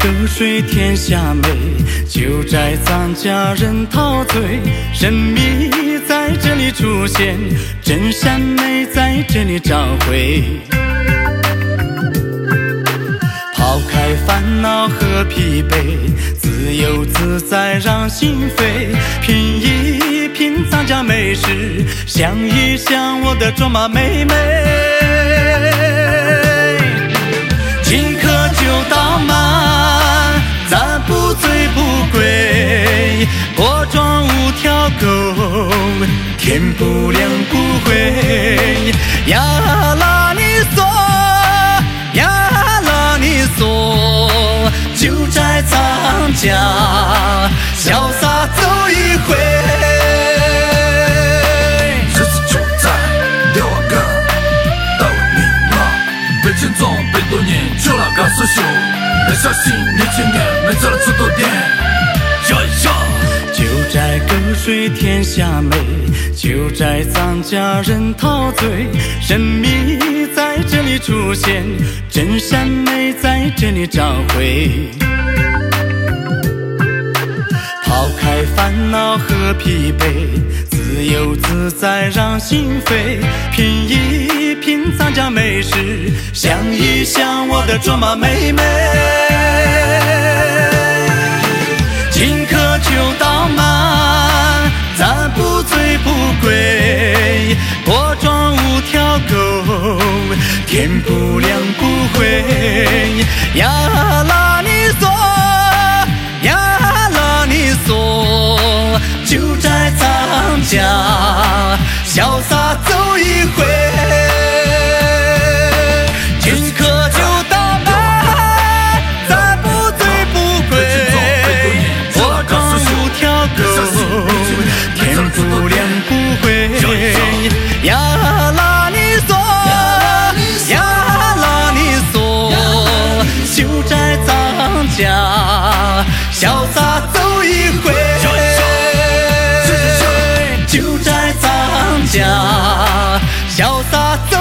隔水天下美，就在咱家人陶醉。神秘在这里出现，真善美在这里找回。抛开烦恼和疲惫，自由自在让心飞。品一品咱家美食，想一想我的卓玛妹妹。请客就倒满，咱不醉不归。锅庄无条狗，天不亮不回。呀啦你嗦，呀啦你嗦，就在咱家潇洒走一回。 日子就在6个到你了，北京中100多年，就那个时候，别小心年轻人没找到出头点。 就在隔水天下美，就在咱家人陶醉。神秘在这里出现，真善美在这里找回。抛开烦恼和疲惫，自由自在让心飞。品一品咱家美食，想一想我的卓玛妹妹。请客就倒满，咱不醉不归。锅庄无条狗，天不亮不回。呀啦你嗦，呀啦你嗦，就在咱家潇洒走一回。请客就倒满，咱不醉不归。天不亮不回。呀啦你嗦，呀啦你嗦，就在咱家潇洒走一回。就在咱家潇洒走